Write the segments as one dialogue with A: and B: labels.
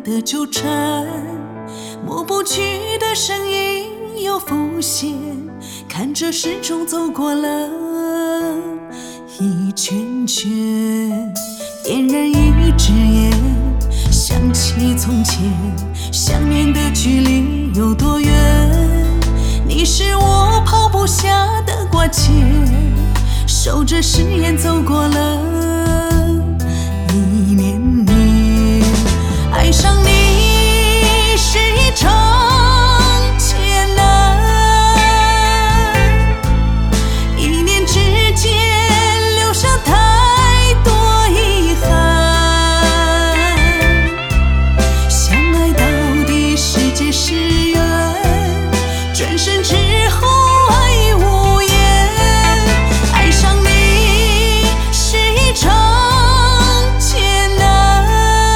A: 的纠缠，抹不去的身影又浮现，看着时钟走过了一圈圈，点燃一支烟，想起从前，想念的距离有多远？你是我抛不下的挂牵，守着誓言走过了一年年，爱上你是一场艰难，一念之间留下太多遗憾，相爱到底是劫是缘，转身之后爱无言，爱上你是一场艰难，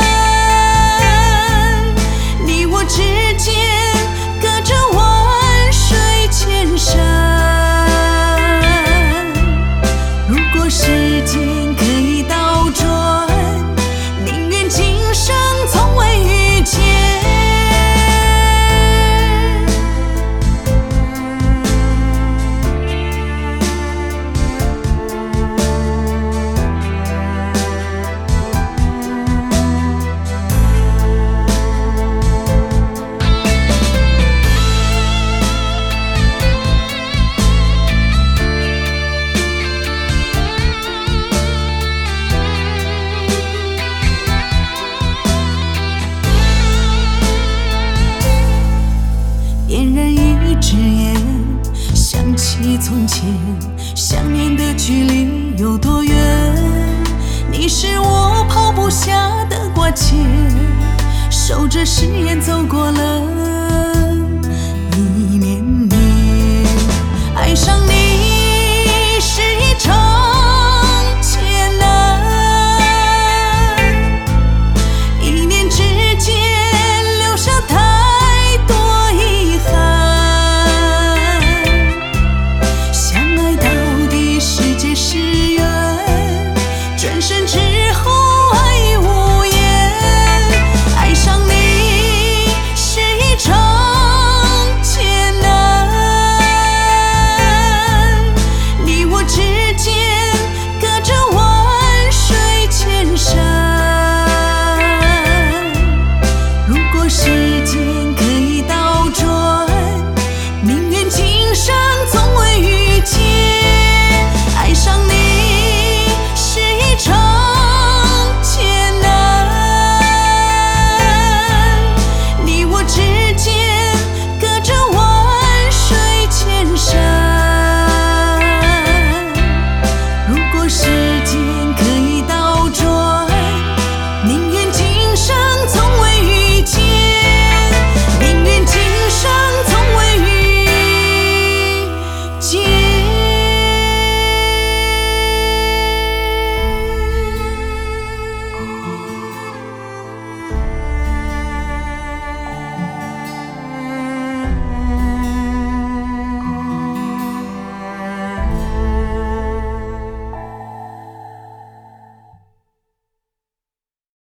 A: 你我之间隔着万水千山，如果时间可以倒转，宁愿今生从未遇见。点燃一支烟，想起从前，想念的距离有多远？你是我抛不下的挂牵，守着誓言走过了